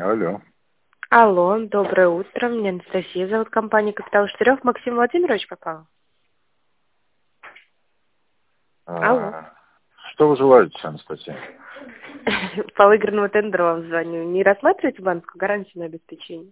Алло. Алло, доброе утро. Меня Анастасия зовут, компания «Капитал Штырев». Максим Владимирович попал? Алло. Что вы желаете, Анастасия? По выигранному тендеру вам звоню. Не рассматриваете банковскую гарантию на обеспечение?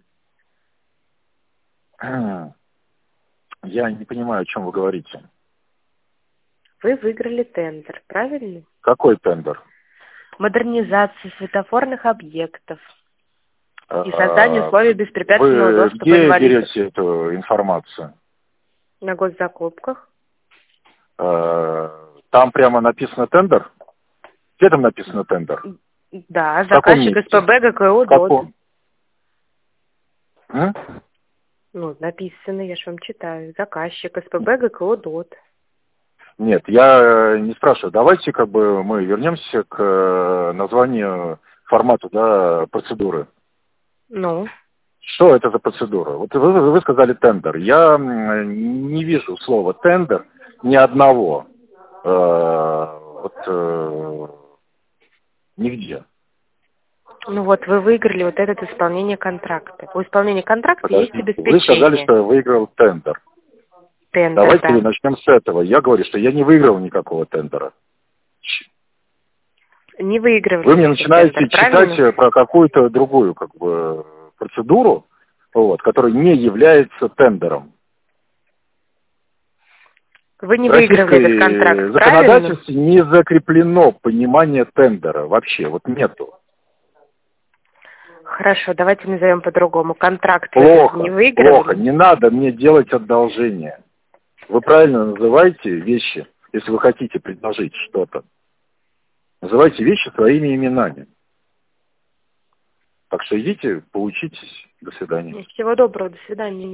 Я не понимаю, о чем вы говорите. Вы выиграли тендер, правильно? Какой тендер? Модернизация светофорных объектов и создание условий беспрепятственного Вы доступа где инвалидов. берете эту информацию? На госзакупках. Там прямо написано тендер? Где там написано тендер? Да, В каком заказчик месте? СПБ ГКО В ДОТ. каком? Ну, написано, я же вам читаю. Заказчик СПБ ГКО ДОТ. Нет, я не спрашиваю. Давайте мы вернемся к названию, формату, да, процедуры. Ну? Что это за процедура? Вот вы сказали тендер. Я не вижу слова тендер ни одного. Нигде. Ну вот, вы выиграли вот этот исполнение контракта. У исполнения контракта есть Подождите, вы сказали, обеспечение. что я выиграл тендер. Тендер, Давайте да. начнем с этого. Я говорю, что я не выиграл никакого тендера. Не выигрывали Вы мне вы начинаете тендер, читать правильно? про какую-то другую процедуру, которая не является тендером. Вы не В выигрывали этот российской контракт, правильно? законодательстве не закреплено понимание тендера вообще, нету. Хорошо, давайте назовем по-другому. Контракт вы этот не Плохо, выигрывали? не надо мне делать одолжение. Вы правильно называете вещи, если вы хотите предложить что-то. Называйте вещи своими именами. Так что идите, поучитесь. До свидания. Всего доброго, до свидания.